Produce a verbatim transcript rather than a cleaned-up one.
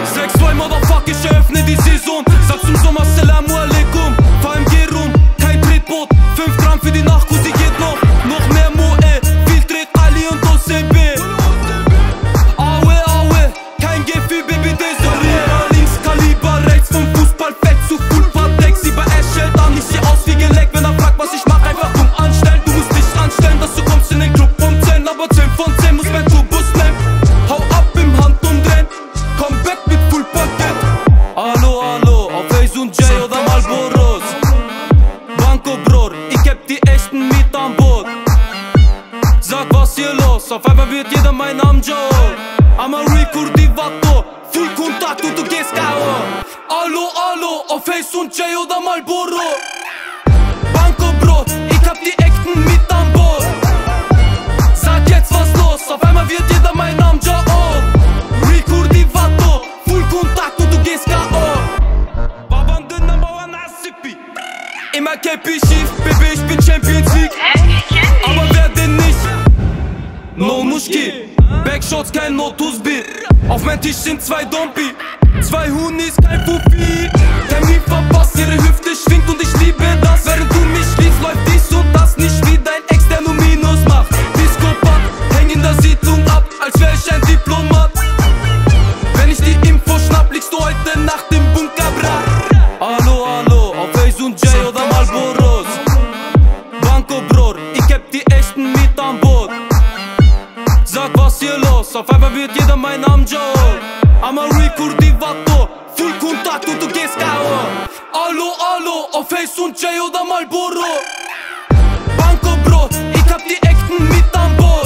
sechs zwei Motherfuck, ich eröffne die Saison. Sag zum Sommer Assalamu alaikum. Fahr im G rum, kein Tretboot. fünf Gramm für die Nachkuss, die geht noch. Noch mehr Moe, viel Dreck, Ali und O C B. Aue, aue, kein Gefühl, Baby, desorier. Links Kaliber, rechts vom Fußball, fett zu Fullpartex. Sie bei Ash hält an, ich seh aus wie geleckt. Wenn er fragt, was ich mach, einfach dumm anstellen. Du musst dich anstellen, dass du kommst in den Club um zehn. Aber zehn von zehn muss mein Turbus nehmen. Hau ab im Handumdrehen, komm back mit Fullpaket. Hallo, hallo, auf Ace und Jay oder Marlboros. Banco, Bror, ich hab die echten mit an Bord. Sag, was hier los, auf einmal wird jeder mein Name Joe. Ama Ricordivato, Full Kontakt und du gehst K O. Hallo, hallo, auf Ace und Jay oder Marlboro. Banco, Bro, ich hab die echten mit an Bord. Sag jetzt was los, auf einmal wird jeder mein Name Joe. Ricordivato, Full Kontakt und du gehst K O. Babande number one Asipi. Immer Cappy schief, Baby, ich bin Champions League. Aber wer denn nicht? No Muschki, Backshots, kein Notus-Beat. Auf mein Tisch sind zwei Dompi, zwei Hunis, kein Fuffi. Termin verpasst, ihre Hüfte schwingt und ich liebe das. Während du mich liebst, läuft dies und das nicht wie dein Ex, der nur Minus macht. Psychopath, häng in der Siedlung ab, als wär ich ein Diplomat. Wenn ich die Info schnapp, liegst du heute Nacht im Bunker, bra. Hallo, hallo, auf Ace und Jay oder Marlboros. Banco, Bror, ich hab die echten mit an Bord. Sag, was hier los, auf einmal wird jeder mein Name Joe. Ama Ricordivato, Full Kontakt und du gehst K O. Hallo, hallo, auf Ace und Jay oder Marlboro. Banco, Bro, ich hab die echten mit an Bord.